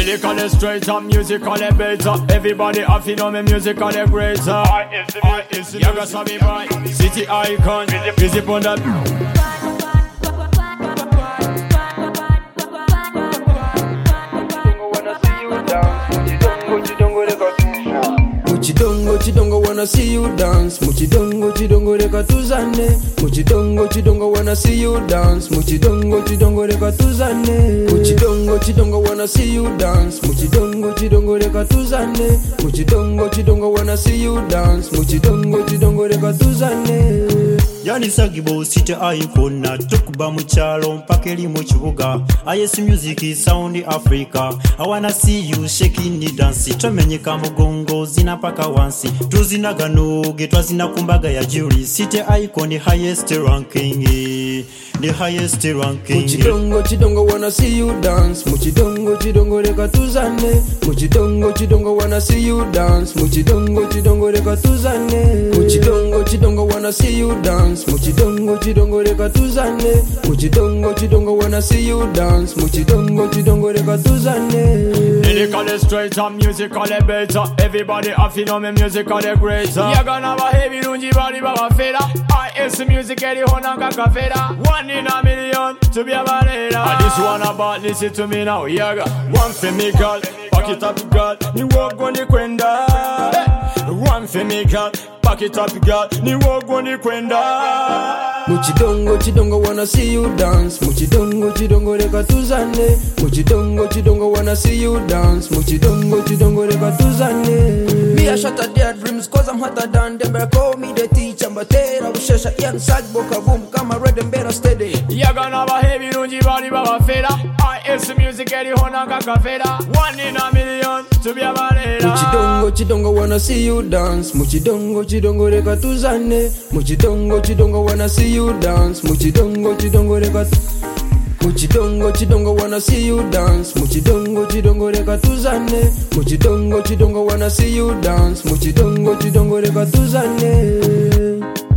Lyrically straight up, musically better. Everybody have to know me musically greater. I is the Yaga Sabi boy, city icon, busy on that. Muchidongo wanna see you dance. Muchidongo reka tuzane. Muchidongo wanna see you dance. Muchidongo reka tuzane. Muchidongo wanna see you dance. Muchidongo reka tuzane. Muchidongo wanna see you dance. Muchidongo reka tuzane. Yani Sagibo city icon na tukuba muchalo mpaka eri mu kibuga. IS music is sound Africa. I wanna see you shaking the dance. Tomenyeka mugongo zina paka wansi. Tuzinaga noge twazina kumbaga ya jury. City icon the highest ranking. The highest ranking. Muchidongo wanna see you dance. Muchidongo reka tuzane. Muchidongo wanna see you dance. Muchidongo reka tuzane. Muchidongo wanna see you dance. Muchidongo reka tuzane. Muchidongo wanna see you dance. Muchidongo reka tuzane. Lyrically straight up, musically better. Everybody have to know me musically greater. Yaga na bahebi lungi bali babafera. IS music eri hona kakafera. 1 in a million to be a balera. And this one about listen to me now, Yaga. One for me girl, pack it up girl. Ni wogo ni kwenda. One for me girl, pack it up girl. Ni wogo ni kwenda. Muchidongo wanna see you dance. Muchidongo reka tuzane. Muchidongo wanna see you dance. Muchidongo reka tuzane. Me a shatter their dreams cause I'm hotter than them. Better call me the teacher, but tera ushesha young Sagbo kaboom. Come a red and better steady. Yaga na bahebi lungi bali babafera. IS music eri hona kakafera. 1 in a million to be a balera. Muchidongo wanna see you dance. Muchidongo reka tuzane. Muchidongo wanna see you dance. Muchidongo reka Muchidongo wanna see you dance. Muchidongo reka tuzane. Muchidongo wanna see you dance. Muchidongo reka tuzane.